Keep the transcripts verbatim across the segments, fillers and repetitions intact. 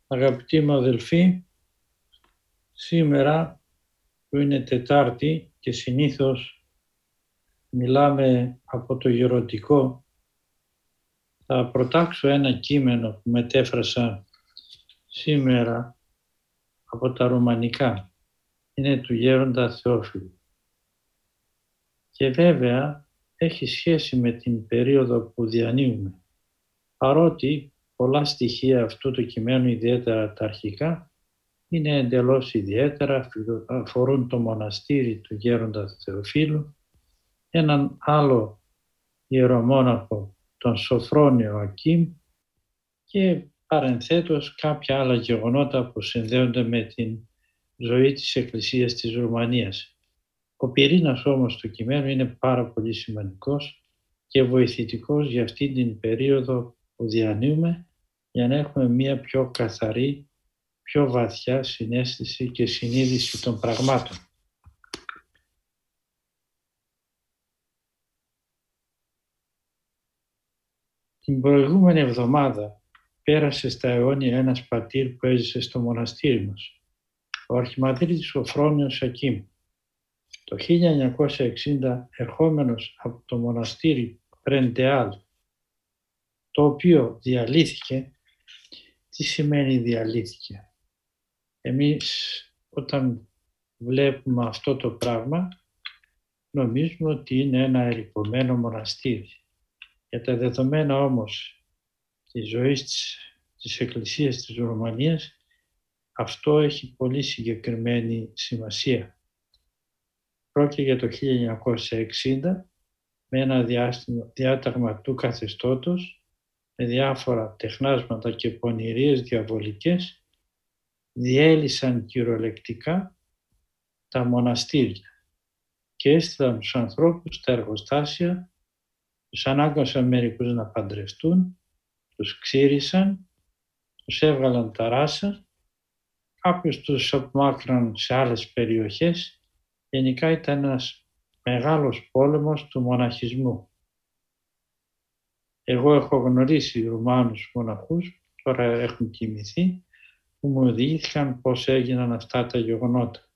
Αγαπητοί μου αδελφοί, σήμερα που είναι Τετάρτη και συνήθως μιλάμε από το γερωτικό, θα προτάξω ένα κείμενο που μετέφρασα σήμερα από τα ρουμανικά. Είναι του Γέροντα Θεόφιλου. Και βέβαια έχει σχέση με την περίοδο που διανύουμε. Παρότι πολλά στοιχεία αυτού του κειμένου, ιδιαίτερα τα αρχικά, είναι εντελώς ιδιαίτερα, αφορούν το μοναστήρι του Γέροντα Θεοφίλου, έναν άλλο ιερομόναχο, τον Σοφρόνιο Ακίμ, και παρενθέτως κάποια άλλα γεγονότα που συνδέονται με την ζωή της Εκκλησίας της Ρουμανίας. Ο πυρήνας όμως του κειμένου είναι πάρα πολύ σημαντικός και βοηθητικός για αυτή την περίοδο που διανύουμε, για να έχουμε μια πιο καθαρή, πιο βαθιά συναίσθηση και συνείδηση των πραγμάτων. Την προηγούμενη εβδομάδα πέρασε στα αιώνια ένας πατήρ που έζησε στο μοναστήρι μας, ο Αρχιμανδρίτης Σοφρόνιος Ακίμ. Το χίλια εννιακόσια εξήντα, ερχόμενος από το μοναστήρι Πρεντεάλ, το οποίο διαλύθηκε. Τι σημαίνει διαλύθηκε? Εμείς όταν βλέπουμε αυτό το πράγμα νομίζουμε ότι είναι ένα ερειπωμένο μοναστήρι. Για τα δεδομένα όμως της ζωής της, της Εκκλησίας της Ρουμανίας, αυτό έχει πολύ συγκεκριμένη σημασία. Πρόκειται για το χίλια εννιακόσια εξήντα, με ένα διάστημα, διάταγμα του καθεστώτος, με διάφορα τεχνάσματα και πονηρίες διαβολικές, διέλυσαν κυριολεκτικά τα μοναστήρια και έστειλαν τους ανθρώπους στα εργοστάσια, τους ανάγκασαν μερικούς να παντρευτούν, τους ξύρισαν, τους έβγαλαν τα ράσα, κάποιους τους απομάκρυναν σε άλλες περιοχές. Γενικά ήταν ένας μεγάλος πόλεμος του μοναχισμού. Εγώ έχω γνωρίσει Ρουμάνους μοναχούς, τώρα έχουν κοιμηθεί, που μου οδηγήθηκαν πώς έγιναν αυτά τα γεγονότα.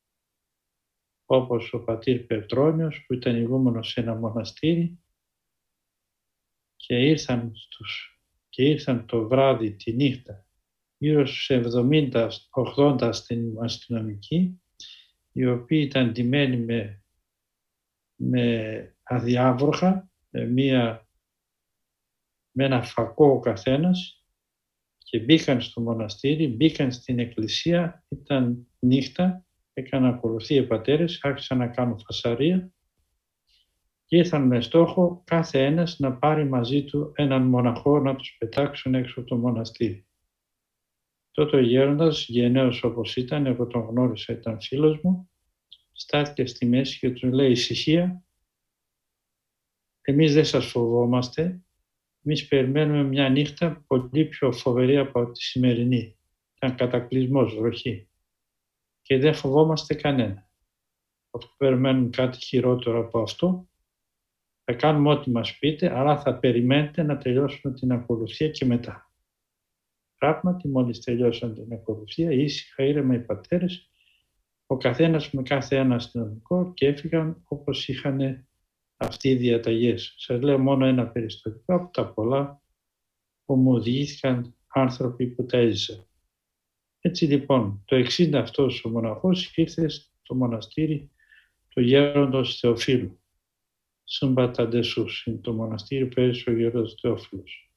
Όπως ο πατήρ Πετρόνιος, που ήταν ηγούμενος σε ένα μοναστήρι και ήρθαν, στους, και ήρθαν το βράδυ, τη νύχτα, γύρω στους εβδομήντα ογδόντα αστυνομικοί, οι οποίοι ήταν ντυμένοι με, με αδιάβροχα, με, μία, με ένα φακό ο καθένας, και μπήκαν στο μοναστήρι, μπήκαν στην εκκλησία, ήταν νύχτα, έκαναν ακολουθεί οι πατέρες, άρχισαν να κάνουν φασαρία και ήρθαν με στόχο κάθε ένας να πάρει μαζί του έναν μοναχό να τους πετάξουν έξω από το μοναστήρι. Τότε ο γέροντας, γενναίος όπως ήταν, εγώ τον γνώρισα, ήταν φίλος μου, στάθηκε στη μέση και του λέει: ησυχία, εμείς δεν σας φοβόμαστε, εμείς περιμένουμε μια νύχτα πολύ πιο φοβερή από τη σημερινή. Ήταν κατακλυσμός, βροχή. Και δεν φοβόμαστε κανένα. Αφού περιμένουμε κάτι χειρότερο από αυτό, θα κάνουμε ό,τι μας πείτε, αλλά θα περιμένετε να τελειώσουμε την ακολουθία και μετά. Πράγματι, μόλις τελειώσαν την ακολουθία, ήσυχα, ήρεμα οι πατέρες, ο καθένας με κάθε ένα αστυνομικό, και έφυγαν όπως είχαν αυτοί οι διαταγές. Σας λέω μόνο ένα περιστατικό από τα πολλά που μου οδηγήθηκαν άνθρωποι που τα έζησαν. Έτσι λοιπόν, το εξήντα αυτός ο μοναχός ήρθε στο μοναστήρι του Γέροντος Θεοφίλου. Συμπαταντεσούς είναι το μοναστήρι που έζησε ο Γέροντας Θεόφιλος.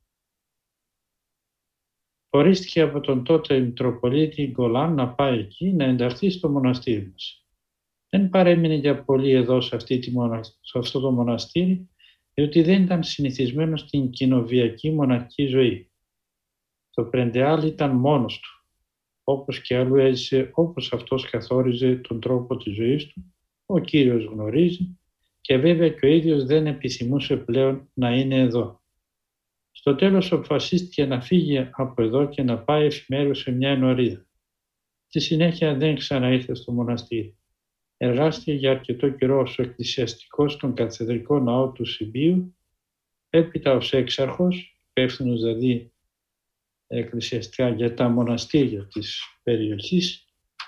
Ορίστηκε από τον τότε Μητροπολίτη Γκολάν να πάει εκεί να ενταχθεί στο μοναστήρι μας. Δεν παρέμεινε για πολύ εδώ σε, αυτή τη μονα... σε αυτό το μοναστήρι, διότι δεν ήταν συνηθισμένο στην κοινοβιακή μοναχική ζωή. Το Πρεντεάλ ήταν μόνος του, όπως και αλλού έζησε, όπως αυτός καθόριζε τον τρόπο της ζωής του, ο Κύριος γνωρίζει, και βέβαια και ο ίδιος δεν επιθυμούσε πλέον να είναι εδώ. Στο τέλος αποφασίστηκε να φύγει από εδώ και να πάει εφημέρως σε μια ενορία. Στη συνέχεια δεν ξαναήρθε στο μοναστήρι. Εργάστηκε για αρκετό καιρό ως εκκλησιαστικός στον καθεδρικό ναό του Συμπίου, έπειτα ως έξαρχος, υπεύθυνος δηλαδή εκκλησιαστικά για τα μοναστήρια της περιοχής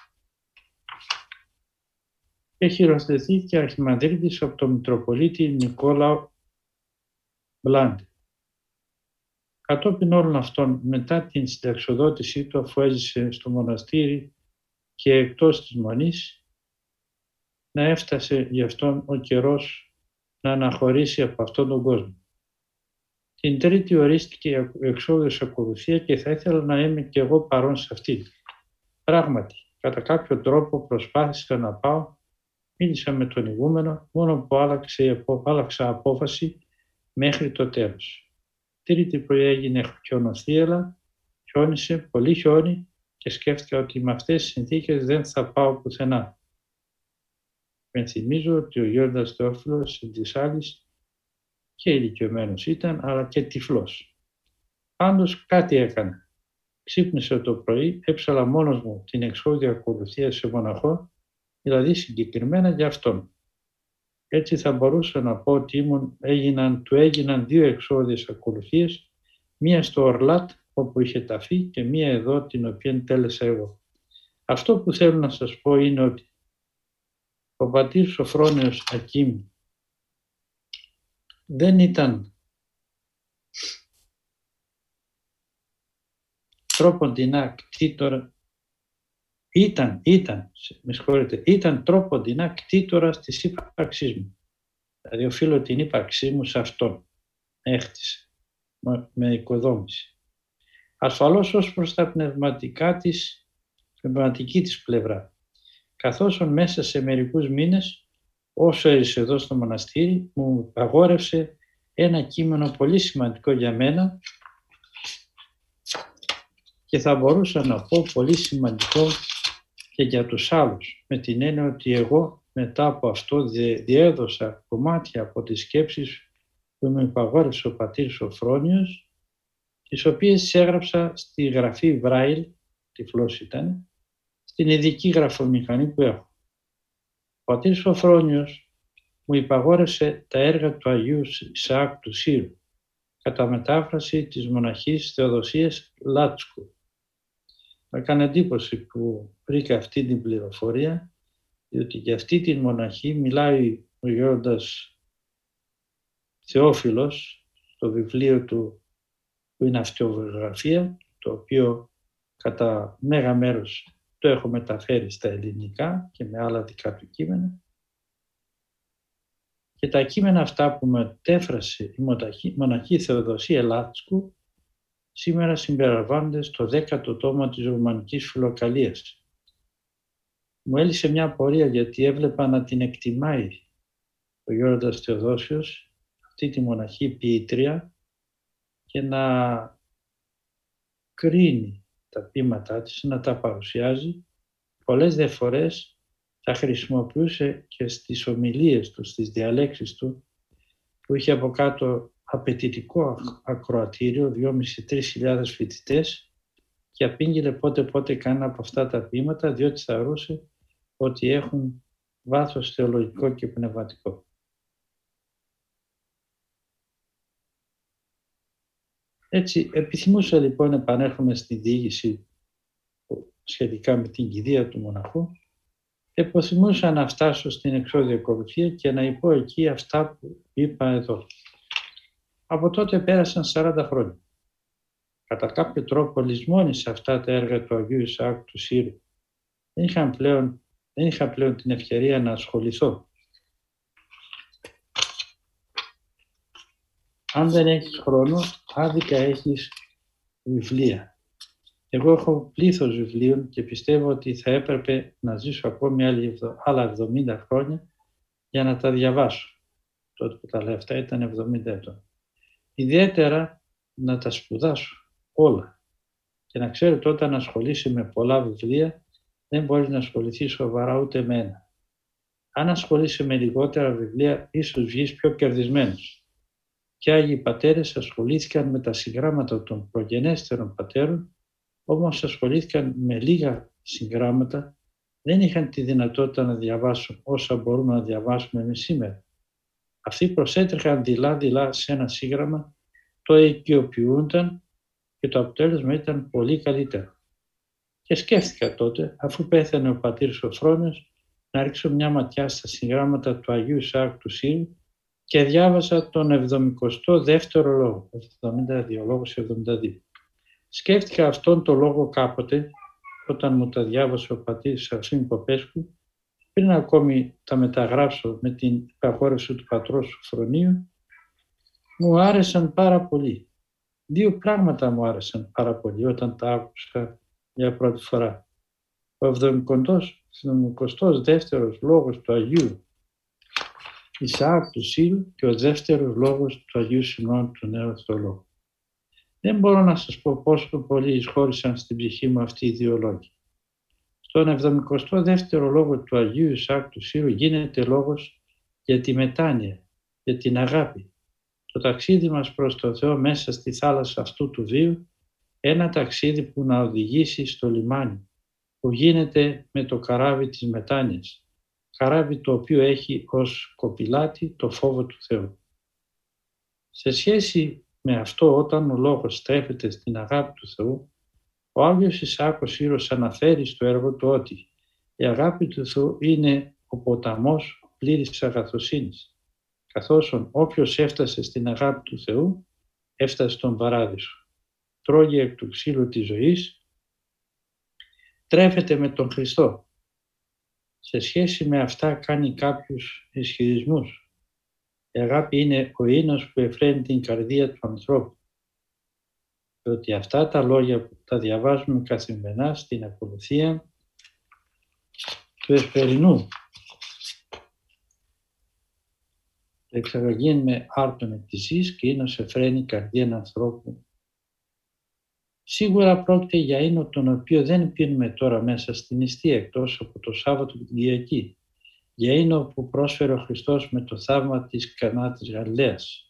και χειροθετήθηκε αρχιμανδρίτης από τον Μητροπολίτη Νικόλαο Μπλάντη. Κατόπιν όλων αυτών, μετά την συνταξιοδότησή του, αφού έζησε στο μοναστήρι και εκτός της Μονής, να έφτασε γι' αυτόν ο καιρός να αναχωρήσει από αυτόν τον κόσμο. Την Τρίτη ορίστηκε η εξόδιος ακολουθία και θα ήθελα να είμαι και εγώ παρόν σε αυτή. Πράγματι, κατά κάποιο τρόπο προσπάθησα να πάω, μίλησα με τον ηγούμενο, μόνο που άλλαξε, άλλαξα απόφαση μέχρι το τέλος. Τρίτη πρωί έγινε χιονοθύελα, χιόνισε, πολύ χιόνι και σκέφτηκα ότι με αυτές τις συνθήκες δεν θα πάω πουθενά. Με θυμίζω ότι ο Γέροντας Θεόφιλος της άλλης και ηλικιωμένος ήταν, αλλά και τυφλός. Πάντως κάτι έκανε. Ξύπνησα το πρωί, έψαλα μόνος μου την εξόδια ακολουθία σε μοναχό, δηλαδή συγκεκριμένα για αυτόν. Έτσι θα μπορούσα να πω ότι ήμουν, έγιναν, του έγιναν δύο εξώδιες ακολουθίες, μία στο Ορλάτ όπου είχε ταφεί και μία εδώ την οποία τέλεσα εγώ. Αυτό που θέλω να σας πω είναι ότι ο πατήρ Σοφρόνιος Ακίμ δεν ήταν τρόποντινά κτήτορα, ήταν, ήταν, με συγχωρείτε, ήταν τρόποντινά κτήτορας της ύπαρξής μου. Δηλαδή οφείλω την ύπαρξή μου σε αυτόν, έχτισε, με οικοδόμηση. Ασφαλώς ως προς τα πνευματικά της, πνευματική της πλευρά. Καθώς μέσα σε μερικούς μήνες, όσο έζησε εδώ στο μοναστήρι, μου αγόρευσε ένα κείμενο πολύ σημαντικό για μένα και θα μπορούσα να πω πολύ σημαντικό και για τους άλλους, με την έννοια ότι εγώ μετά από αυτό διέδωσα κομμάτια από τις σκέψεις που μου υπαγόρευσε ο πατήρ Σοφρόνιος, τις οποίες έγραψα στη γραφή Βράιλ, τυφλός ήταν, στην ειδική γραφομηχανή που έχω. Ο πατήρ Σοφρόνιος μου υπαγόρευσε τα έργα του Αγίου Ισαάκ του Σύρου, κατά μετάφραση της μοναχής Θεοδοσίας Λάτσκου. Με έκανε εντύπωση που βρήκα αυτή την πληροφορία, διότι για αυτή την μοναχή μιλάει ο Γέροντας Θεόφιλος στο βιβλίο του που είναι αυτοβιογραφία, το οποίο κατά μέγα μέρος το έχω μεταφέρει στα ελληνικά και με άλλα δικά του κείμενα. Και τα κείμενα αυτά που μετέφρασε η μοναχή Θεοδοσία Λάτσκου σήμερα συμπεριλαμβάνονται στο δέκατο τόμο της Ρουμανικής Φιλοκαλίας. Μου έλυσε μια απορία γιατί έβλεπα να την εκτιμάει ο Γέροντας Θεοδόσιος, αυτή τη μοναχή ποιήτρια, και να κρίνει τα ποίηματά της, να τα παρουσιάζει. Πολλές δε φορές τα χρησιμοποιούσε και στις ομιλίες του, στις διαλέξεις του, που είχε από κάτω απαιτητικό ακροατήριο, δυόμισι με τρεις χιλιάδες φοιτητές, και απήγγειλε πότε πότε κάνα από αυτά τα ποίηματα, διότι θεωρούσε ότι έχουν βάθος θεολογικό και πνευματικό. Έτσι, επιθυμούσα λοιπόν να επανέρχομαι στη διήγηση σχετικά με την κηδεία του μοναχού. Επιθυμούσα να φτάσω στην εξώδια ακολουθία και να πω εκεί αυτά που είπα εδώ. Από τότε πέρασαν σαράντα χρόνια. Κατά κάποιο τρόπο λησμόνισα αυτά τα έργα του Αγίου Ισαάκ του Σύρου. Δεν είχα πλέον, δεν είχα πλέον την ευκαιρία να ασχοληθώ. Αν δεν έχεις χρόνο, άδικα έχεις βιβλία. Εγώ έχω πλήθος βιβλίων και πιστεύω ότι θα έπρεπε να ζήσω ακόμη άλλα εβδομήντα χρόνια για να τα διαβάσω. Τότε που τα λέω αυτά ήταν εβδομήντα ετών. Ιδιαίτερα να τα σπουδάσω όλα. Και να ξέρετε, όταν ασχολείσαι με πολλά βιβλία, δεν μπορείς να ασχοληθείς σοβαρά ούτε με ένα. Αν ασχολείσαι με λιγότερα βιβλία, ίσως βγεις πιο κερδισμένος. Και Άγιοι Πατέρες ασχολήθηκαν με τα συγγράμματα των προγενέστερων πατέρων, όμως ασχολήθηκαν με λίγα συγγράμματα, δεν είχαν τη δυνατότητα να διαβάσουν όσα μπορούμε να διαβάσουμε εμείς σήμερα. Αυτοί προσέτρεχαν δειλά-δειλά σε ένα σύγγραμμα, το οικειοποιούνταν και το αποτέλεσμα ήταν πολύ καλύτερο. Και σκέφτηκα τότε, αφού πέθανε ο πατήρ Σοφρόνιος, να ρίξω μια ματιά στα συγγράμματα του Αγίου Ισαάκ του Σύρου και διάβασα τον εβδομηκοστό δεύτερο λόγο, εβδομήντα δύο, λόγος εβδομήντα δύο. Σκέφτηκα αυτόν τον λόγο κάποτε, όταν μου τα διάβασε ο πατήρ Σαρσίμ Ποπέσκου, πριν ακόμη τα μεταγράψω με την υπαγόρευση του πατρός Σοφρονίου, μου άρεσαν πάρα πολύ. Δύο πράγματα μου άρεσαν πάρα πολύ όταν τα άκουσα για πρώτη φορά. Ο εβδομηκοστός δεύτερος λόγος του Αγίου Ισαάκ του Σύρου και ο δεύτερος λόγος του Αγίου Σιμεών του Νέου Θεολόγου. Δεν μπορώ να σας πω πόσο πολύ εισχώρησαν στην ψυχή μου αυτοί οι δύο λόγοι. Στον εβδομηκοστό δεύτερο λόγο του Αγίου Ισαάκ του Σύρου γίνεται λόγος για τη μετάνοια, για την αγάπη. Το ταξίδι μας προς το Θεό μέσα στη θάλασσα αυτού του βίου, ένα ταξίδι που να οδηγήσει στο λιμάνι, που γίνεται με το καράβι της μετάνοιας, καράβι το οποίο έχει ως κοπηλάτη το φόβο του Θεού. Σε σχέση με αυτό, όταν ο λόγος στρέφεται στην αγάπη του Θεού, ο Άγιος Ισαάκ ο Σύρος αναφέρει στο έργο του ότι η αγάπη του Θεού είναι ο ποταμός πλήρης αγαθοσύνης, καθώς όποιος έφτασε στην αγάπη του Θεού έφτασε στον παράδεισο. Τρώγει εκ του ξύλου της ζωής, τρέφεται με τον Χριστό. Σε σχέση με αυτά κάνει κάποιους ισχυρισμούς. Η αγάπη είναι ο ίνος που εφραίνει την καρδία του ανθρώπου. Διότι αυτά τα λόγια που τα διαβάζουμε καθημερινά στην ακολουθία του εσπερινού εξαγαγήν με άρτον εκ της γης και ίνος εφραίνει καρδία ανθρώπου. Σίγουρα πρόκειται για ίνο τον οποίο δεν πίνουμε τώρα μέσα στην νηστεία εκτός από το Σάββατο και την Κυριακή. Για ίνο που πρόσφερε ο Χριστός με το θαύμα της Κανά της Γαλιλαίας.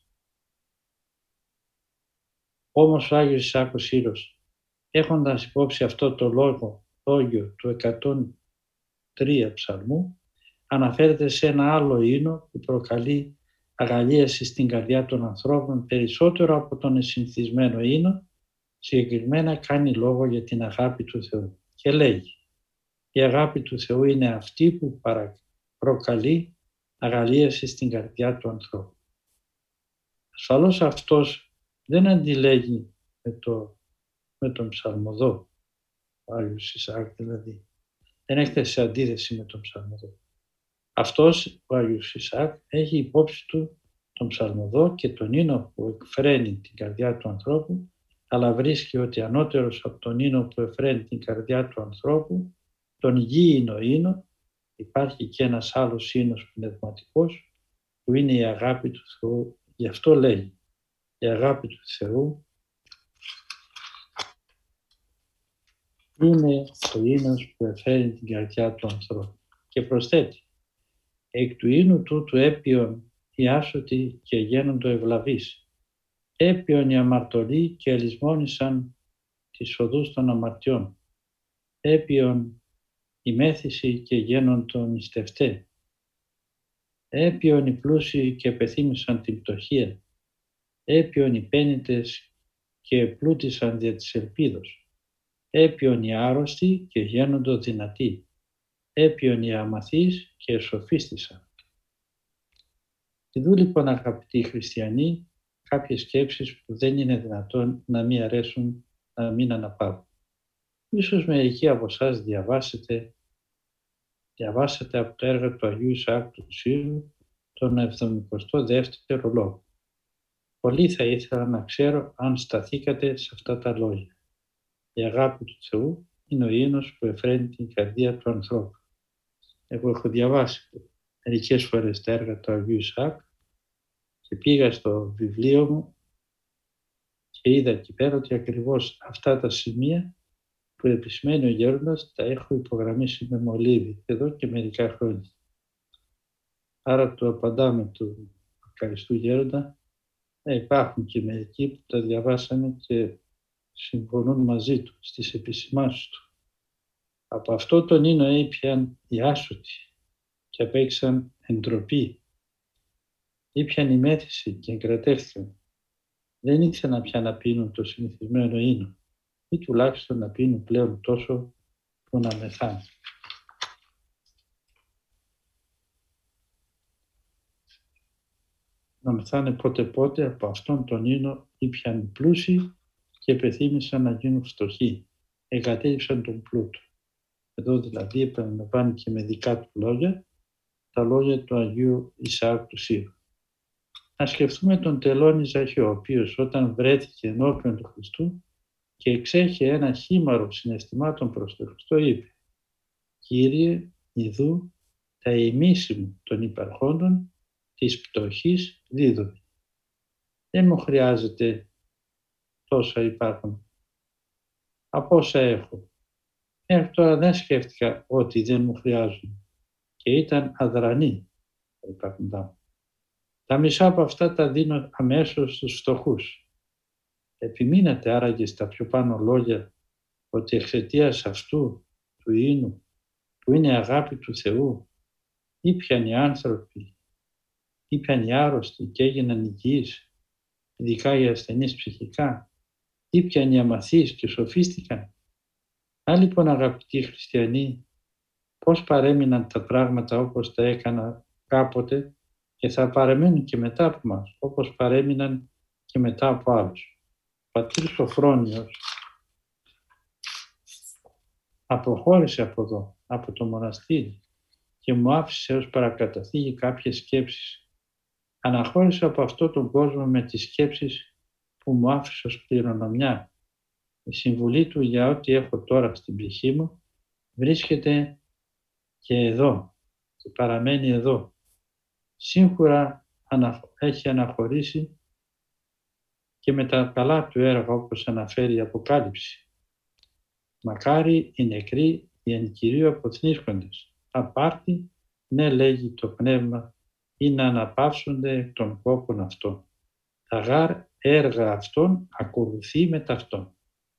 Όμως ο Άγιος Ισαάκ ο Σύρος, έχοντας υπόψη αυτό το λόγο, λόγιο του εκατόν τρία ψαλμού, αναφέρεται σε ένα άλλο ίνο που προκαλεί αγαλίαση στην καρδιά των ανθρώπων περισσότερο από τον συνηθισμένο ίνο, συγκεκριμένα κάνει λόγο για την αγάπη του Θεού και λέγει «Η αγάπη του Θεού είναι αυτή που προκαλεί αγαλίαση στην καρδιά του ανθρώπου». Ασφαλώς αυτός δεν αντιλέγει με, το, με τον ψαλμοδό, ο Άγιος Ισαάκ δηλαδή. Δεν έχετε σε αντίθεση με τον ψαλμοδό. Αυτός ο Άγιος Ισαάκ έχει υπόψη του τον ψαλμοδό και τον ίνο που εκφραίνει την καρδιά του ανθρώπου, αλλά βρίσκει ότι ανώτερος από τον ίνο που εφραίνει την καρδιά του ανθρώπου, τον γήινο ίνο, υπάρχει και ένας άλλος ίνος πνευματικός, που είναι η αγάπη του Θεού. Γι' αυτό λέει, η αγάπη του Θεού είναι ο ίνος που εφραίνει την καρδιά του ανθρώπου. Και προσθέτει, εκ του ίνου τούτου έπιον οι άσωτοι και γένοντο ευλαβείς. Έπιον οι αμαρτωλοί και ελισμόνησαν τις οδούς των αμαρτιών. Έπιον οι μέθησοι και γένοντο νηστευτέ. Έπιον οι πλούσιοι και επεθύμησαν την πτωχία. Έπιον οι πένητες και επλούτησαν δια της ελπίδος. Έπιον οι άρρωστοι και γένοντο δυνατοί. Έπιον οι αμαθείς και εσοφίστησαν. Ιδού λοιπόν αγαπητοί χριστιανοί, κάποιες σκέψεις που δεν είναι δυνατόν να μην αρέσουν, να μην αναπαύουν. Ίσως μερικοί από εσάς διαβάσετε, διαβάσετε από το έργο του Αγίου Ισαάκ του Σύρου τον εβδομηκοστό δεύτερο λόγο. Πολύ θα ήθελα να ξέρω αν σταθήκατε σε αυτά τα λόγια. Η αγάπη του Θεού είναι ο ίνος που εφραίνει την καρδία του ανθρώπου. Εγώ έχω διαβάσει μερικές φορές τα έργα του Αγίου Ισαάκ και πήγα στο βιβλίο μου και είδα εκεί πέρα ότι ακριβώς αυτά τα σημεία που επισημαίνει ο γέροντας τα έχω υπογραμμίσει με μολύβι εδώ και μερικά χρόνια. Άρα του απαντάμε του ευχαριστού γέροντα. Ε, υπάρχουν και μερικοί που τα διαβάσανε και συμφωνούν μαζί του στις επισημάνσεις του. Από αυτό τον ίνο ήπιαν οι άσωτοι και απέξαν εντροπή. Ήπιαν η μέθηση και εγκρατεύτηκαν. δεν ήθελαν πια να πίνουν το συνηθισμένο ίνο ή τουλάχιστον να πίνουν πλέον τόσο που να μεθάνε. Να μεθάνε πότε πότε από αυτόν τον ίνο ήπιαν οι πλούσιοι και επεθύμησαν να γίνουν φτωχοί. Εγκατέλειψαν τον πλούτο. Εδώ δηλαδή επαναλαμβάνει και με δικά του λόγια τα λόγια του Αγίου Ισαάκ του Σύρου. Να σκεφτούμε τον τελώνη Ζαχιώ, ο οποίος όταν βρέθηκε ενώπιον του Χριστού και εξέχε ένα χήμαρο συναισθημάτων προς τον Χριστό, είπε «Κύριε, ιδού τα ημίσιμου των υπαρχόντων της πτωχής δίδωμη». Δεν μου χρειάζεται τόσα υπάρχουν. Από όσα έχω. Μέχρι τώρα δεν σκέφτηκα ότι δεν μου χρειάζονται και ήταν αδρανή τα υπάρχοντά μου. Τα μισά από αυτά τα δίνω αμέσως στους φτωχούς. Επιμείνατε άραγε στα πιο πάνω λόγια ότι εξαιτίας αυτού του ίνου που είναι αγάπη του Θεού ήπιαν οι άνθρωποι, ήπιαν οι άρρωστοι και έγιναν υγιείς, ειδικά οι ασθενείς ψυχικά, ήπιαν οι αμαθείς και σοφίστηκαν. Αν λοιπόν αγαπητοί χριστιανοί, πώς παρέμειναν τα πράγματα όπως τα έκανα κάποτε και θα παραμείνουν και μετά από μας, όπως παρέμειναν και μετά από άλλους. Ο πατήρ Σοφρόνιος αποχώρησε από εδώ, από το μοναστήρι και μου άφησε ως παρακαταθήκη κάποιες σκέψεις. Αναχώρησα από αυτό τον κόσμο με τις σκέψεις που μου άφησε ως κληρονομιά. Η συμβουλή του για ό,τι έχω τώρα στην ψυχή μου βρίσκεται και εδώ και παραμένει εδώ. Σίγουρα έχει αναχωρήσει και με τα καλά του έργα όπως αναφέρει η Αποκάλυψη. Μακάρι οι νεκροί οι εν κυρίω αποθνίσκοντες. Απάρτη, ναι λέγει το πνεύμα, ή να αναπαύσονται εκ των κόπων αυτών. Τα γάρ έργα αυτών ακολουθεί με ταυτόν.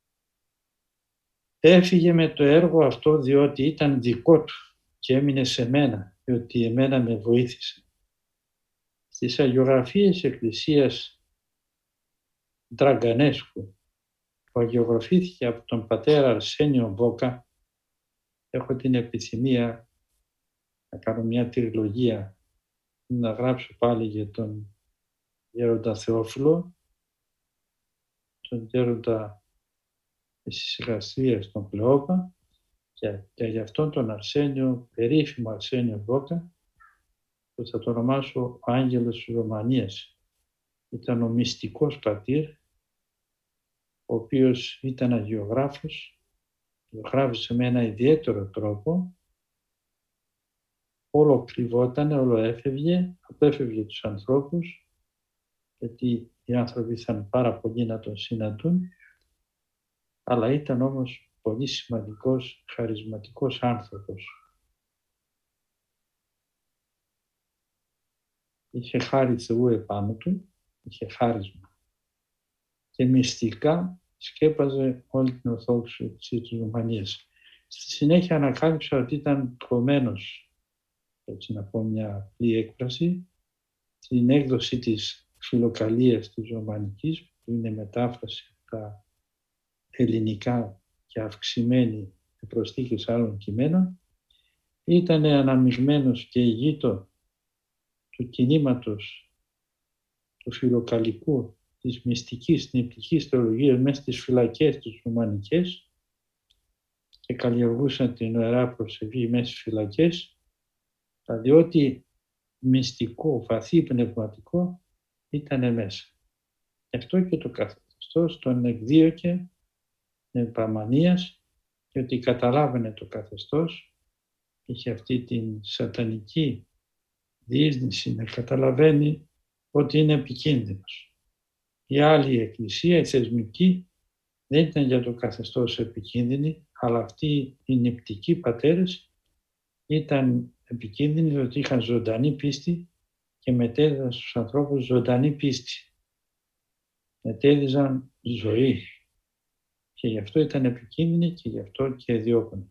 Έφυγε με το έργο αυτό διότι ήταν δικό του και έμεινε σε μένα, διότι εμένα με βοήθησε. Στις αγιογραφίες Εκκλησίας Ντραγκανέσκου, που αγιογραφήθηκε από τον πατέρα Αρσένιο Μπόκα, έχω την επιθυμία να κάνω μια τριλογία, να γράψω πάλι για τον Γέροντα Θεόφιλο, τον Γέροντα της Συγχαστρίας τον Κλεόπα και, και για αυτόν τον Αρσένιο, περίφημο Αρσένιο Μπόκα, που θα το ονομάσω ο Άγγελος της Ρωμανίας. Ήταν ο μυστικός πατήρ, ο οποίος ήταν αγιογράφος, γράφησε με ένα ιδιαίτερο τρόπο, όλο κρυβόταν, όλο έφευγε, απέφευγε τους ανθρώπους, γιατί οι άνθρωποι ήθελαν πάρα πολύ να τον συναντούν, αλλά ήταν όμως πολύ σημαντικός, χαρισματικός άνθρωπος. Είχε χάρη Θεού επάνω του, είχε χάρισμα. Και μυστικά σκέπαζε όλη την Ορθόδοξη Εκκλησία της Ρουμανίας. Στη συνέχεια ανακάλυψα ότι ήταν κομμένος, έτσι να πω μια απλή έκφραση, στην έκδοση της Φιλοκαλίας της Ρωμανικής, που είναι μετάφραση από τα ελληνικά και αυξημένη με προσθήκες άλλων κειμένων, ήταν αναμειγμένος και ηγείτο του κινήματος του φιλοκαλικού, της μυστικής νηπτικής θεολογίας μέσα στις φυλακές τις ρουμανικές και καλλιεργούσαν την ιερά προσευχή μέσα στις φυλακές, δηλαδή ό,τι μυστικό, βαθύ πνευματικό ήταν μέσα. Γι' αυτό και το καθεστώς τον εκδίωκε επαμανίας, γιατί καταλάβαινε το καθεστώς, είχε αυτή την σατανική διείσδυση να καταλαβαίνει ότι είναι επικίνδυνος. Η άλλη εκκλησία, η θεσμική, δεν ήταν για το καθεστώς επικίνδυνη, αλλά αυτοί οι νηπτικοί πατέρες ήταν επικίνδυνοι διότι είχαν ζωντανή πίστη και μετέδιδαν στους ανθρώπους ζωντανή πίστη. Μετέδιδαν ζωή. Και γι' αυτό ήταν επικίνδυνοι και γι' αυτό και διώκονται.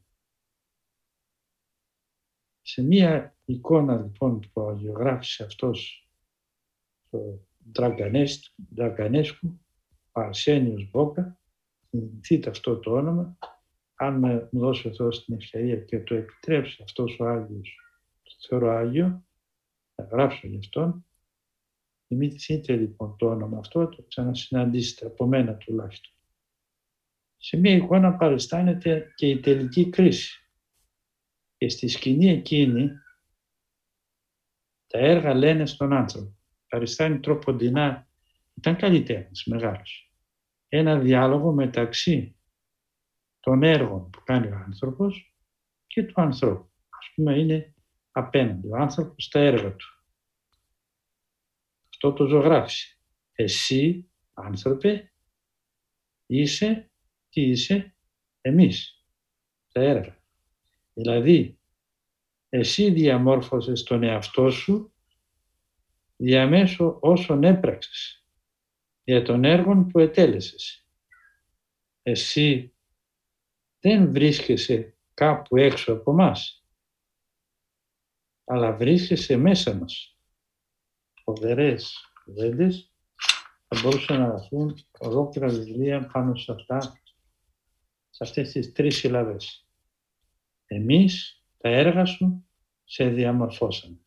Σε μία εικόνα λοιπόν που αγιογράφησε αυτός το Ντραγκανέσκου, ο Αρσένιος Μπόκα, θυμηθείτε αυτό το όνομα, αν με μου δώσει αυτό την ευκαιρία και το επιτρέψει αυτός ο Άγιος, το θεωρώ Άγιο, θα γράψω γι' αυτόν. Θυμηθείτε λοιπόν το όνομα αυτό, το ξανασυναντήσετε από μένα τουλάχιστον. Σε μία εικόνα παριστάνεται και η τελική κρίση. Και στη σκηνή εκείνη τα έργα λένε στον άνθρωπο. Παριστάνει τροποντινά, ήταν καλλιτέχνης μεγάλος. Ένα διάλογο μεταξύ των έργων που κάνει ο άνθρωπος και του ανθρώπου. Ας πούμε είναι απέναντι ο άνθρωπος στα έργα του. Αυτό το ζωγράφισε. Εσύ, άνθρωπε, είσαι, τι είσαι, εμείς, τα έργα. Δηλαδή, εσύ διαμόρφωσες τον εαυτό σου διαμέσου όσων έπραξες για των έργων που ετέλεσες. Εσύ δεν βρίσκεσαι κάπου έξω από μας, αλλά βρίσκεσαι μέσα μας. Φοβερές κουβέντες, θα μπορούσαν να γραφούν ολόκληρα βιβλία πάνω σε αυτά, σε αυτές τις τρεις συλλαβές. Εμείς, τα έργα σου, σε διαμορφώσαμε.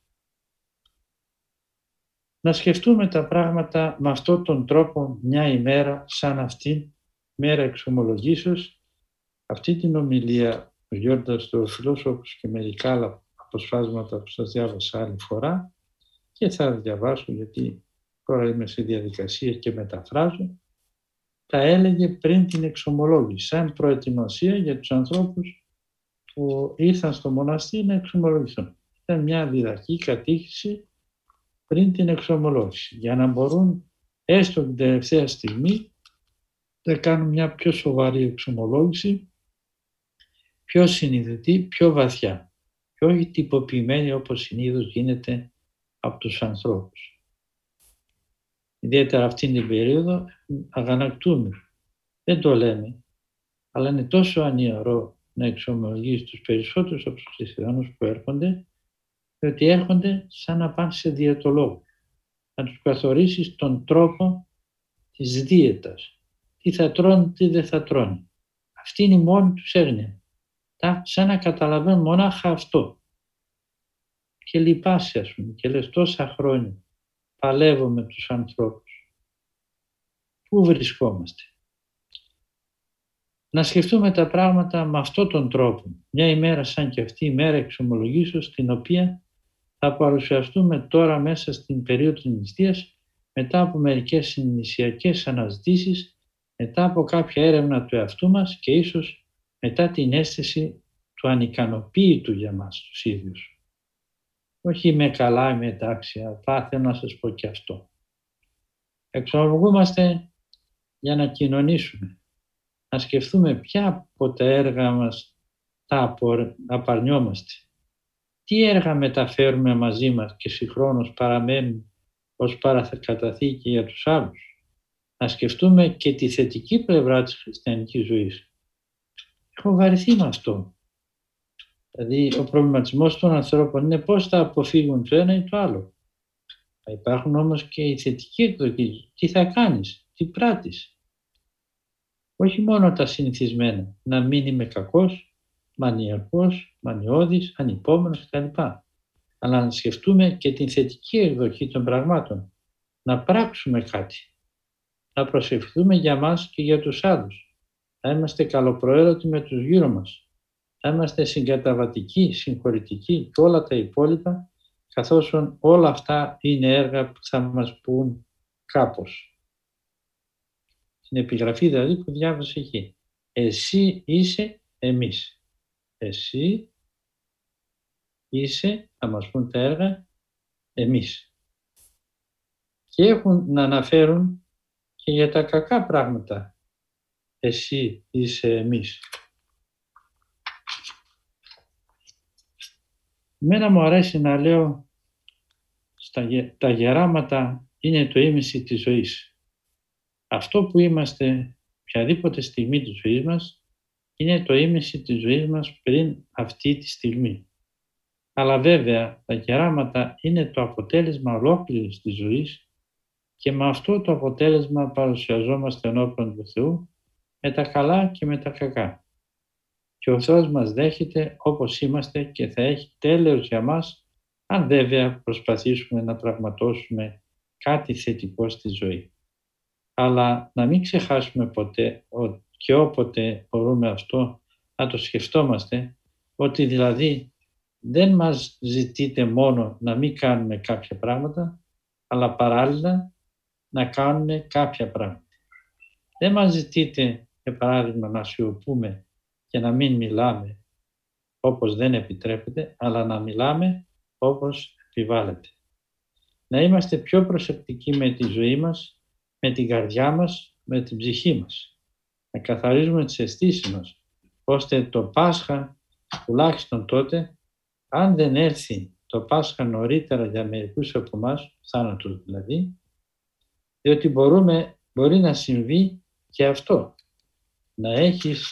Να σκεφτούμε τα πράγματα με αυτόν τον τρόπο μια ημέρα σαν αυτή, μέρα εξομολογήσεως, αυτή την ομιλία γιώργοντας το φιλόσοφος και μερικά άλλα αποσπάσματα που σας διάβασα άλλη φορά και θα διαβάσω γιατί τώρα είμαι σε διαδικασία και μεταφράζω, τα έλεγε πριν την εξομολόγηση, σαν προετοιμασία για τους ανθρώπους που ήρθαν στο μοναστήρι να εξομολογηθούν. Ήταν μια διδακτική κατήχηση πριν την εξομολόγηση, για να μπορούν έστω την τελευταία στιγμή να κάνουν μια πιο σοβαρή εξομολόγηση, πιο συνειδητή, πιο βαθιά και όχι τυποποιημένη όπως συνήθως γίνεται από τους ανθρώπους. Ιδιαίτερα αυτήν την περίοδο αγανακτούμε. Δεν το λέμε, αλλά είναι τόσο ανιαρό να εξομολογήσει τους περισσότερους από τους χριστιανούς που έρχονται, διότι έρχονται σαν να πάνε σε διαιτολόγο. Να τους καθορίσεις τον τρόπο της δίαιτας. Τι θα τρώνε, τι δεν θα τρώνε. Αυτή είναι η μόνη τους έγνοια. Σαν να καταλαβαίνουν μονάχα αυτό. Και λυπάσαι, ας πούμε, και λες τόσα χρόνια παλεύω με τους ανθρώπους. Πού βρισκόμαστε? Να σκεφτούμε τα πράγματα με αυτόν τον τρόπο. Μια ημέρα σαν και αυτή η μέρα εξομολογήσεως, την οποία θα παρουσιαστούμε τώρα μέσα στην περίοδο της νηστείας, μετά από μερικές συνησιακές αναζητήσεις, μετά από κάποια έρευνα του εαυτού μας και ίσως μετά την αίσθηση του ανικανοποίητου για μας τους ίδιους. Όχι είμαι καλά, είμαι εντάξει, θα θέλω να σας πω και αυτό. Εξομολογούμαστε για να κοινωνήσουμε, να σκεφτούμε ποια από τα έργα μας τα απαρνιόμαστε. Τι έργα μεταφέρουμε μαζί μας και συγχρόνως παραμένουν ως παρακαταθήκη για τους άλλους. Να σκεφτούμε και τη θετική πλευρά της χριστιανικής ζωής. Έχω βαρεθεί με αυτό. Δηλαδή ο προβληματισμός των ανθρώπων είναι πώς θα αποφύγουν το ένα ή το άλλο. Θα υπάρχουν όμως και οι θετικοί εκδοχές. Τι θα κάνεις, τι πράττεις. Όχι μόνο τα συνηθισμένα, να μην είμαι κακός, μανιακός, μανιώδης, ανυπόμονος κτλ. Αλλά να σκεφτούμε και την θετική εκδοχή των πραγμάτων. Να πράξουμε κάτι. Να προσευχηθούμε για μας και για τους άλλους. Να είμαστε καλοπροαίρετοι με τους γύρω μας. Να είμαστε συγκαταβατικοί, συγχωρητικοί και όλα τα υπόλοιπα, καθώς όλα αυτά είναι έργα που θα μας πούν κάπως. Στην επιγραφή δηλαδή που διάβασε εκεί. Εσύ είσαι εμείς. Εσύ είσαι, θα μας πούν τα έργα, εμείς. Και έχουν να αναφέρουν και για τα κακά πράγματα. Εσύ είσαι εμείς. Εμένα μου αρέσει να λέω στα, τα γεράματα είναι το ίμιση της ζωής. Αυτό που είμαστε οποιαδήποτε στιγμή της ζωής μας είναι το ίμιση της ζωής μας πριν αυτή τη στιγμή. Αλλά βέβαια τα γεράματα είναι το αποτέλεσμα ολόκληρης της ζωής Και με αυτό το αποτέλεσμα παρουσιαζόμαστε ενώπιον του Θεού με τα καλά και με τα κακά. Και ο Θεός μας δέχεται όπως είμαστε και θα έχει τέλεος για μας, αν βέβαια προσπαθήσουμε να πραγματώσουμε κάτι θετικό στη ζωή. Αλλά να μην ξεχάσουμε ποτέ και όποτε μπορούμε αυτό να το σκεφτόμαστε, ότι δηλαδή δεν μας ζητείτε μόνο να μην κάνουμε κάποια πράγματα, αλλά παράλληλα να κάνουμε κάποια πράγματα. Δεν μας ζητείτε, για παράδειγμα, να σιωπούμε και να μην μιλάμε όπως δεν επιτρέπεται, αλλά να μιλάμε όπως επιβάλλεται. Να είμαστε πιο προσεκτικοί με τη ζωή μας, με την καρδιά μας, με την ψυχή μας. Να καθαρίζουμε τις αισθήσεις μας, ώστε το Πάσχα, τουλάχιστον τότε, αν δεν έρθει το Πάσχα νωρίτερα για μερικούς από εμάς, θάνατος δηλαδή, διότι μπορούμε, μπορεί να συμβεί και αυτό. Να έχεις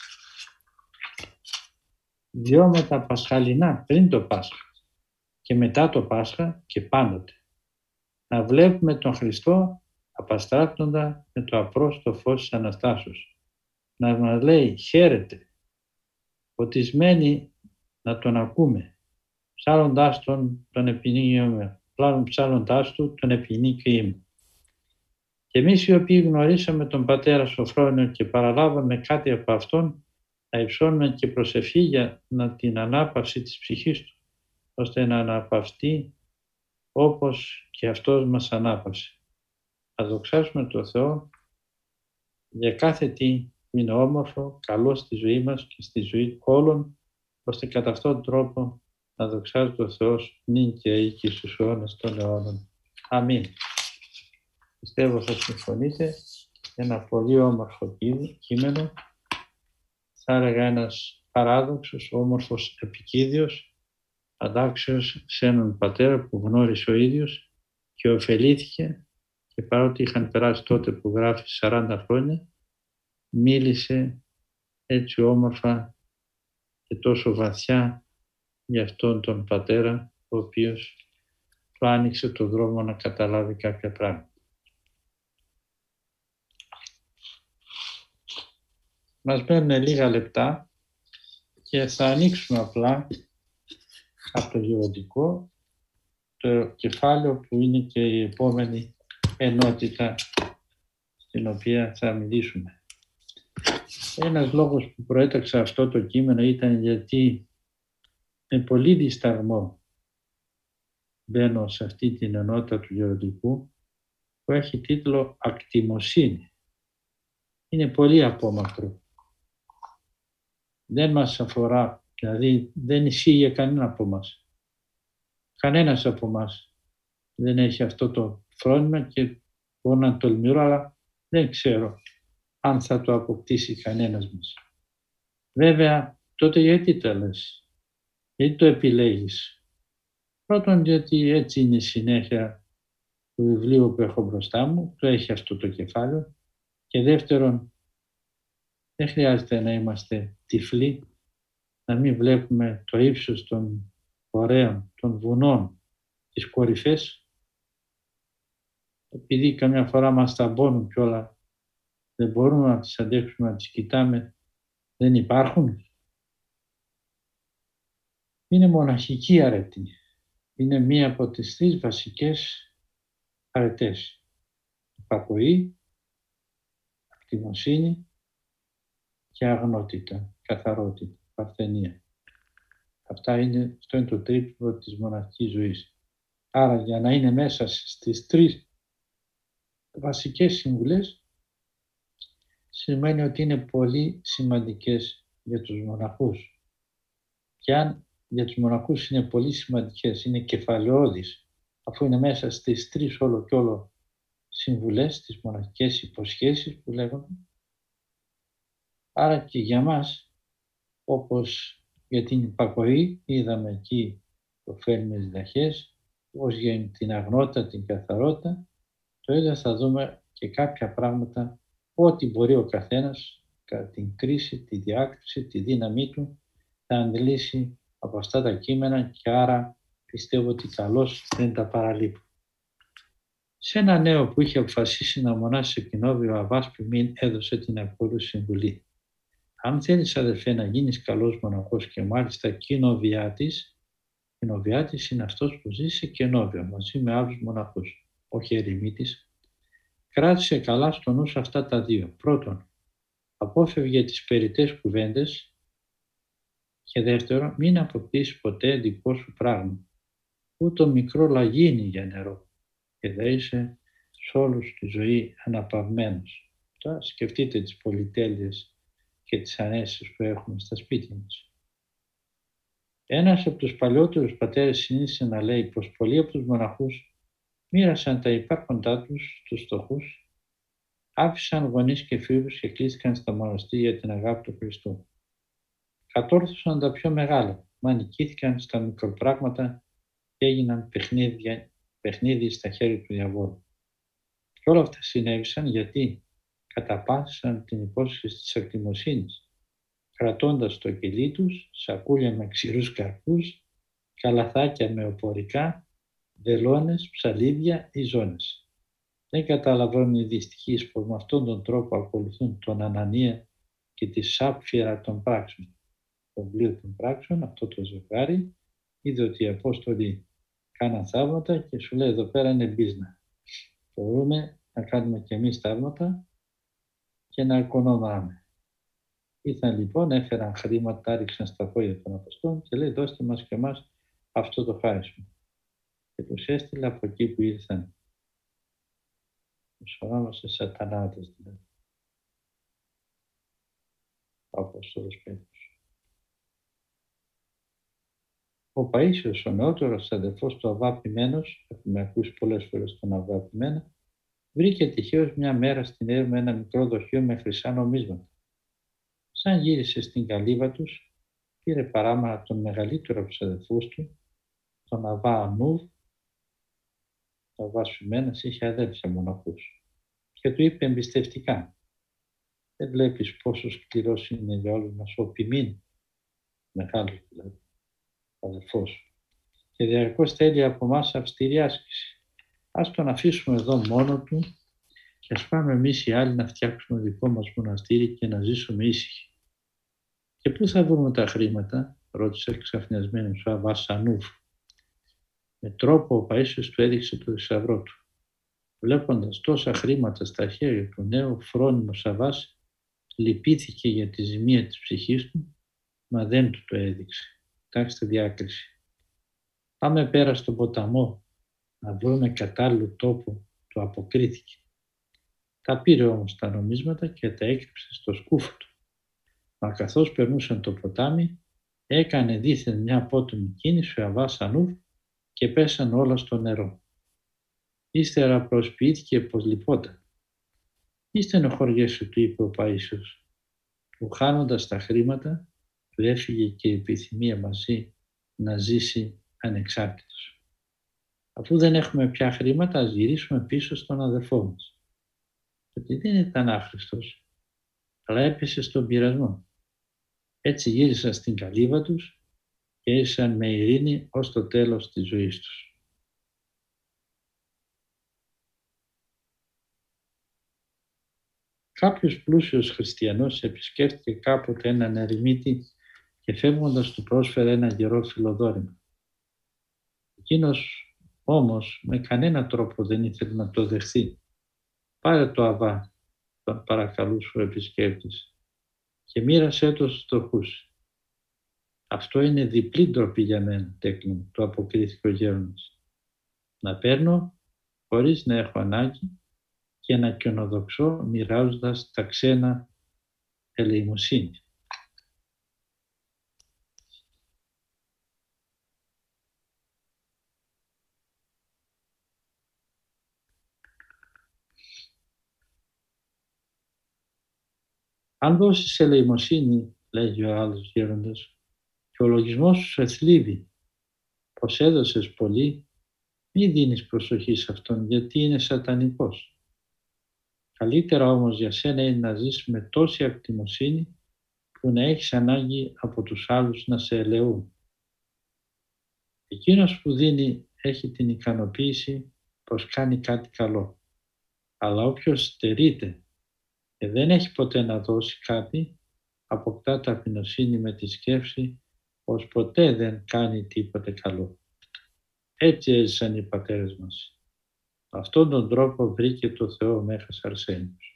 βιώματα πασχαλινά πριν το Πάσχα και μετά το Πάσχα και πάντοτε. Να βλέπουμε τον Χριστό απαστράπτοντα με το απρόστο φως της Αναστάσεως. Να μας λέει χαίρετε, φωτισμένοι να τον ακούμε, ψάλλοντάς τον τον επινίκιο, ψάλλοντάς του τον επινίκιο ύμνο. Και εμείς οι οποίοι γνωρίσαμε τον Πατέρα Σωφρόνιο και παραλάβαμε κάτι από αυτόν, να υψώνουμε και προσευχή για να την ανάπαυση της ψυχής του, ώστε να αναπαυστεί όπως και αυτός μας ανάπαυσε. Να δοξάσουμε τον Θεό για κάθε τι που είναι όμορφο, καλό στη ζωή μας και στη ζωή όλων, ώστε κατά αυτόν τον τρόπο να δοξάζεται ο Θεός νυν και αεί και στους αιώνας των αιώνων. Αμήν. Πιστεύω θα συμφωνείτε, ένα πολύ όμορφο κείμενο, θα έλεγα ένας παράδοξος, όμορφος επικίδιος, αντάξιος σε έναν πατέρα που γνώρισε ο ίδιος και ωφελήθηκε, και παρότι είχαν περάσει τότε που γράφει σαράντα χρόνια, μίλησε έτσι όμορφα και τόσο βαθιά για αυτόν τον πατέρα, ο οποίος του άνοιξε το δρόμο να καταλάβει κάποια πράγματα. Μας μένουν λίγα λεπτά και θα ανοίξουμε απλά από το γεροντικό το κεφάλαιο που είναι και η επόμενη ενότητα στην οποία θα μιλήσουμε. Ένας λόγος που προέταξα αυτό το κείμενο ήταν γιατί με πολύ δισταγμό μπαίνω σε αυτή την ενότητα του γεροντικού που έχει τίτλο «Ακτιμοσύνη». Είναι πολύ απόμακρο. Δεν μας αφορά, δηλαδή δεν ισχύει για κανένα από μας. Κανένας από μας δεν έχει αυτό το φρόνημα και μπορώ να τολμηρώ, αλλά δεν ξέρω αν θα το αποκτήσει κανένας μας. Βέβαια, τότε γιατί τα λες, γιατί το επιλέγεις. Πρώτον, γιατί έτσι είναι η συνέχεια του βιβλίου που έχω μπροστά μου, το έχει αυτό το κεφάλαιο. Και δεύτερον, δεν χρειάζεται να είμαστε τυφλοί, να μην βλέπουμε το ύψος των ωραίων, των βουνών, τις κορυφές. Επειδή καμιά φορά μας ταμπώνουν κι όλα, δεν μπορούμε να τις αντέξουμε, να τις κοιτάμε, δεν υπάρχουν. Είναι μοναχική αρετή. Είναι μία από τις τρεις βασικές αρετές. Υπακοή, ακτιμοσύνη και αγνότητα, καθαρότητα, παρθενία. Αυτά είναι, αυτό είναι το τρίπτυχο της μοναχικής ζωής. Άρα για να είναι μέσα στις τρεις βασικές συμβουλές σημαίνει ότι είναι πολύ σημαντικές για τους μοναχούς. Και αν για τους μοναχούς είναι πολύ σημαντικές, είναι κεφαλαιώδεις, αφού είναι μέσα στις τρεις όλο και όλο συμβουλές, τις μοναχικές υποσχέσεις που λέγονται. Άρα και για μας, όπως για την υπακοή, είδαμε εκεί το φέρνουμε διδαχές, ως για την αγνότητα, την καθαρότητα, το ίδιο θα δούμε και κάποια πράγματα, ό,τι μπορεί ο καθένας, κατά την κρίση, τη διάκριση, τη δύναμή του, θα αντλήσει από αυτά τα κείμενα και άρα πιστεύω ότι καλώς δεν τα παραλείπω. Σε ένα νέο που είχε αποφασίσει να μονάσει σε κοινόβιο, ο Αββάς Πιμίν έδωσε την ακόλουθη συμβουλή. Αν θέλεις, αδελφέ, να γίνεις καλός μοναχός και μάλιστα κοινοβιάτης, κοινοβιάτης είναι αυτός που ζει σε κοινόβιο μαζί με άλλους μοναχούς, όχι ερημίτης. Κράτησε καλά στο νου σου αυτά τα δύο. Πρώτον, απόφευγε τις περιττές κουβέντες και δεύτερον, μην αποκτήσεις ποτέ δικό σου πράγμα, ούτε μικρό λαγίνι για νερό και θα είσαι σε όλους τη ζωή αναπαυμένος. Τώρα σκεφτείτε τις πολυτέλειες και τις ανέσεις που έχουμε στα σπίτια μας. Ένας από τους παλιότερους πατέρες συνήθισε να λέει πως πολλοί από τους μοναχούς μοίρασαν τα υπάρχοντά τους στους φτωχούς, άφησαν γονείς και φίλους και κλείστηκαν στα μοναστήρια για την αγάπη του Χριστού. Κατόρθωσαν τα πιο μεγάλα, μα νικήθηκαν στα μικροπράγματα και έγιναν παιχνίδια, παιχνίδι στα χέρια του διαβόλου. Και όλα αυτά συνέβησαν γιατί καταπάτησαν την υπόσχεση της ακτιμοσύνης, κρατώντας το κελί τους, σακούλια με ξηρούς καρπούς, καλαθάκια με οπορικά, βελόνες, ψαλίδια ή ζώνες. Δεν καταλαβαίνουν οι δυστυχείς πως με αυτόν τον τρόπο ακολουθούν τον Ανανία και τη Σάπφυρα των πράξεων. Το βιβλίο των πράξεων, αυτό το ζευγάρι, είδε ότι οι Απόστολοι κάναν θαύματα και σου λέει εδώ πέρα είναι μπίζνα. Μπορούμε να κάνουμε και εμείς θαύματα και να οικονομάμε. Ήρθαν λοιπόν, έφεραν χρήματα, τα ρίξαν στα πόδια των Αποστόλων και λέει δώστε μας και εμάς αυτό το χάρισμα. Και τους έστειλε από εκεί που ήρθαν. Τους ονόμασε σατανάτες δηλαδή. Ο Απόστολος Πέτρος. Ο Παΐσιος, ο νεότερος αδελφός του Αββά Ποιμένος, έχουμε ακούσει πολλές φορές τον Αββά Ποιμένα, βρήκε τυχαίως μια μέρα στην έρημο ένα μικρό δοχείο με χρυσά νομίσματα. Σαν γύρισε στην καλύβα τους, πήρε παράμα από τον μεγαλύτερο από τους αδελφούς του, τον Αββά Ανούβ. Ο Αββάς Ποιμένας είχε αδέλφια μοναχούς και του είπε εμπιστευτικά: δεν βλέπεις πόσο σκληρός είναι για όλους μας ο Ποιμήν, μεγάλος δηλαδή, αδελφός, και διαρκώς θέλει από εμάς αυστηρή άσκηση. Ας τον αφήσουμε εδώ μόνο του και ας πάμε εμείς οι άλλοι να φτιάξουμε δικό μας μοναστήρι και να ζήσουμε ήσυχοι. Και πού θα βρούμε τα χρήματα, ρώτησε εξαφνιασμένος ο Αββάς Ανούφ. Με τρόπο ο Παΐσιος του έδειξε το θησαυρό του. Βλέποντας τόσα χρήματα στα χέρια του νέου, φρόνιμος Αββάς λυπήθηκε για τη ζημία της ψυχής του, μα δεν του το έδειξε. Κοιτάξτε διάκριση. Πάμε πέρα στον ποταμό να βρούμε κατάλληλο τόπο, του αποκρίθηκε. Τα πήρε όμως τα νομίσματα και τα έκρυψε στο σκούφο του. Μα καθώς περνούσαν το ποτάμι, έκανε δήθεν μια απότομη κίνηση ο Αββάς Ανούφ και πέσαν όλα στο νερό. Ύστερα προσποιήθηκε πως λυπόταν. «Μη στενοχωριέσαι», του είπε ο Παΐσιος, που χάνοντας τα χρήματα του έφυγε και η επιθυμία μαζί να ζήσει ανεξάρτητος. Αφού δεν έχουμε πια χρήματα, ας γυρίσουμε πίσω στον αδελφό μας. Γιατί δεν ήταν άχρηστος, αλλά έπεσε στον πειρασμό. Έτσι γύρισαν στην καλύβα τους και ήσαν με ειρήνη ως το τέλος της ζωής τους. Κάποιος πλούσιος χριστιανός επισκέφτηκε κάποτε έναν ερημίτη και φεύγοντας του πρόσφερε ένα γερό φιλοδόρημα. Εκείνος όμως με κανένα τρόπο δεν ήθελε να το δεχθεί. «Πάρε το Αββά», τον παρακαλούσε ο επισκέπτης, «και μοίρασέ το στους φτωχούς». «Αυτό είναι διπλή ντροπή για μένα, τέκνο μου», του αποκρίθηκε ο γέροντας. «Να παίρνω χωρίς να έχω ανάγκη και να καινοδοξώ μοιράζοντας τα ξένα ελεημοσύνη». «Αν δώσεις ελεημοσύνη», λέγει ο άλλος γέροντας, «και ο λογισμός σου σε θλίβει πως έδωσες πολύ, μη δίνεις προσοχή σε αυτόν, γιατί είναι σατανικός. Καλύτερα όμως για σένα είναι να ζεις με τόση ακτιμοσύνη που να έχεις ανάγκη από τους άλλους να σε ελεούν. Εκείνος που δίνει έχει την ικανοποίηση πως κάνει κάτι καλό. Αλλά όποιος στερείται και δεν έχει ποτέ να δώσει κάτι, αποκτά ταπεινοσύνη με τη σκέψη πως ποτέ δεν κάνει τίποτε καλό. Έτσι έζησαν οι πατέρες μας. Με αυτόν τον τρόπο βρήκε το Θεό ο Μέγας Αρσένιος.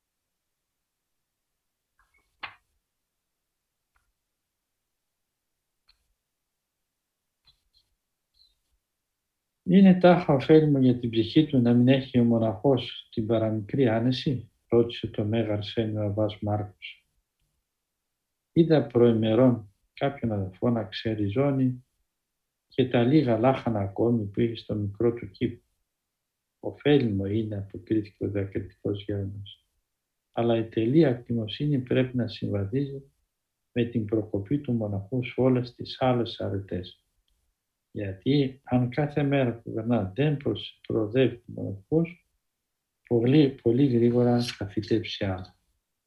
Είναι τάχα ωφέλιμο για την ψυχή του να μην έχει ο μοναχός την παραμικρή άνεση, ρώτησε το Μέγα Αρσένιο ο Αββάς Μάρκος. Είδα προημερών κάποιον αδελφό να ξεριζώνει και τα λίγα λάχανα ακόμη που είχε στο μικρό του κήπο. Ωφέλιμο είναι, αποκρίθηκε ο διακριτικός γέροντας. Αλλά η τελεία ακτιμοσύνη πρέπει να συμβαδίζει με την προκοπή του μοναχού σε όλες τις άλλες αρετές. Γιατί αν κάθε μέρα που περνά δεν προοδεύει ο μοναχός, πολύ, πολύ γρήγορα θα φυτέψει άλλα.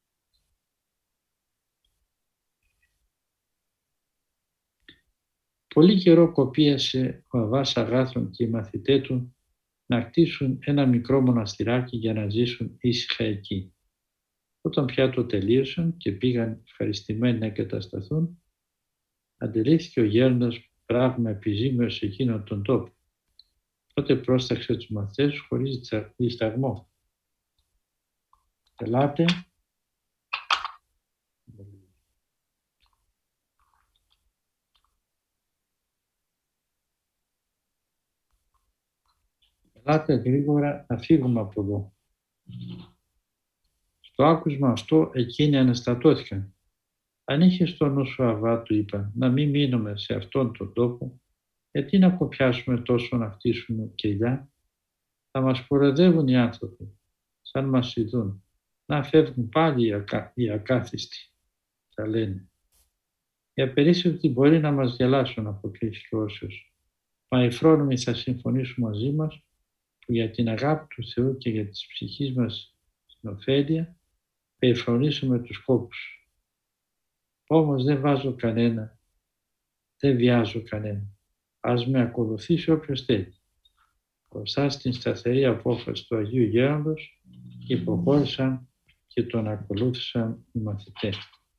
Πολύ καιρό κοπίασε ο Αββάς Αγάθων και οι μαθητές του να κτίσουν ένα μικρό μοναστηράκι για να ζήσουν ήσυχα εκεί. Όταν πια το τελείωσαν και πήγαν ευχαριστημένοι να εγκατασταθούν, αντιλήφθηκε ο γέροντας πράγμα επιζήμιο σε εκείνον τον τόπο. Τότε πρόσταξε τους μαθητές του χωρίς δισταγμό. Ελάτε, ελάτε γρήγορα να φύγουμε από εδώ. Στο άκουσμα αυτό εκείνοι αναστατώθηκαν. Αν είχε στο νου σου, Αββά, του είπαν, να μην μείνουμε σε αυτόν τον τόπο, γιατί να κοπιάσουμε τόσο να χτίσουμε κελιά, θα μας κοροϊδεύουν οι άνθρωποι, σαν μας ειδούν, να φεύγουν πάλι οι, ακα, οι ακάθιστοι, θα λένε. Οι απερίσσευτοι μπορεί να μας γελάσουν, αποκρίθηκε ο Όσιος, μα οι φρόνιμοι θα συμφωνήσουν μαζί μας που για την αγάπη του Θεού και για τις ψυχής μας στην ωφέλεια περιφρονήσουμε τους κόπους. Όμως δεν βάζω κανένα, δεν βιάζω κανένα. Ας με ακολουθήσει όποιος θέλει. Μπροστά στην σταθερή απόφαση του Αγίου Γέροντος υποχώρησαν και τον ακολούθησαν οι μαθητές.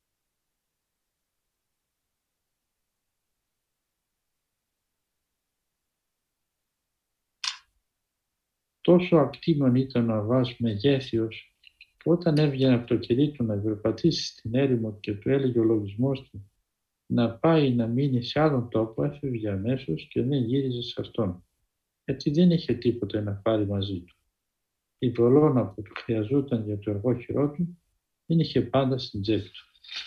Τόσο ακτήμων ήταν ο Αββάς μεγέθιος που όταν έβγαινε από το κελί του να περπατήσει στην έρημο και του έλεγε ο λογισμός του να πάει να μείνει σε άλλον τόπο, έφευγε αμέσως και δεν γύριζε σε αυτόν, γιατί δεν είχε τίποτε να πάρει μαζί του. Η βολόνα που του χρειαζόταν για το εργόχειρό του δεν είχε πάντα στην τσέπη του.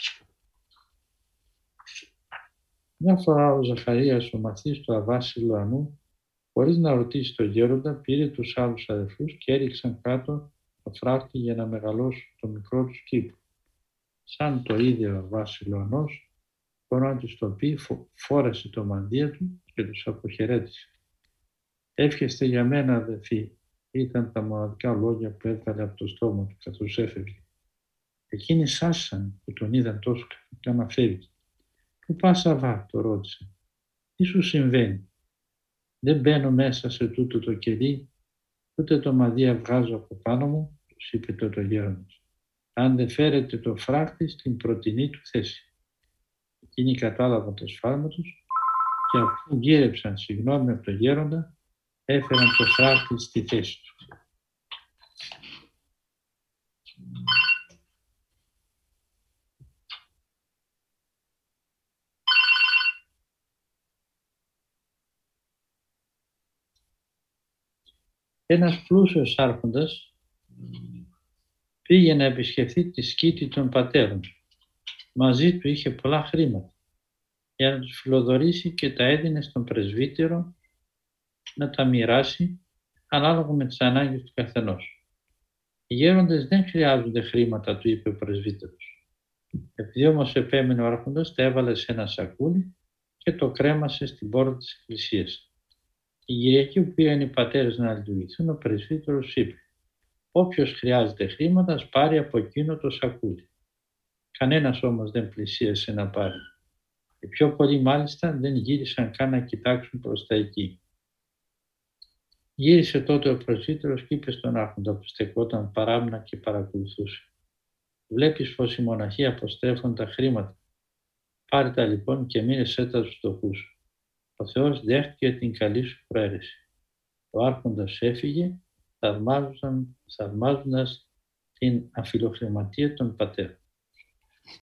Μια φορά ο Ζαχαρίας, ο μαθής του Αββά Σιλουανού, χωρίς να ρωτήσει τον γέροντα, πήρε τους άλλους αδελφούς και έριξαν κάτω το φράχτη για να μεγαλώσουν το μικρό του κήπο. Σαν το είδε ο Αββάς Σιλουανός, χωρίς να τους το πει, φόρεσε το μανδύα του και τους αποχαιρέτησε. «Εύχεστε για μένα, αδελφοί», ήταν τα μοναδικά λόγια που έβγαλε από το στόμα του καθώς έφευγε. Εκείνοι σάσαν που τον είδαν τόσο καθαρικά να φεύγει. «Πού πας, Αββά?» το ρώτησε. «Τι σου συμβαίνει?» «Δεν μπαίνω μέσα σε τούτο το κελί, ούτε το μαδί βγάζω από πάνω μου», τους είπε τότε ο γέροντας, «αν δεν φέρετε το φράχτη στην πρωτινή του θέση». Εκείνοι κατάλαβαν το σφάλμα τους και αφού γύρεψαν συγγνώμη από τον γέροντα, έφεραν το φράχτη στη θέση του. Ένας πλούσιος άρχοντας πήγε να επισκεφθεί τη σκήτη των πατέρων. Μαζί του είχε πολλά χρήματα για να τους φιλοδορήσει και τα έδινε στον πρεσβύτερο να τα μοιράσει ανάλογα με τις ανάγκες του καθενός. Οι γέροντες δεν χρειάζονται χρήματα, του είπε ο πρεσβύτερος. Επειδή όμως επέμενε ο άρχοντας, τα έβαλε σε ένα σακούλι και το κρέμασε στην πόρτα της εκκλησίας. Η Κυριακή που πήγαν οι πατέρες να λειτουργηθούν, ο πρεσβύτερος είπε: «Όποιος χρειάζεται χρήματα, ας πάρει από εκείνο το σακούλι». Κανένας όμως δεν πλησίασε να πάρει. Οι πιο πολλοί μάλιστα δεν γύρισαν καν να κοιτάξουν προς τα εκεί. Γύρισε τότε ο πρεσβύτερος και είπε στον άρχοντα που στεκόταν παράμνα και παρακολουθούσε. Βλέπεις πως οι μοναχοί αποστρέφουν τα χρήματα. Πάρε τα λοιπόν και μοίρεσέ τα στους φτωχούς. Ο Θεός δέχτηκε την καλή σου προαίρεση. Ο άρχοντας έφυγε, θαυμάζοντας την αφιλοχρηματία των πατέρων.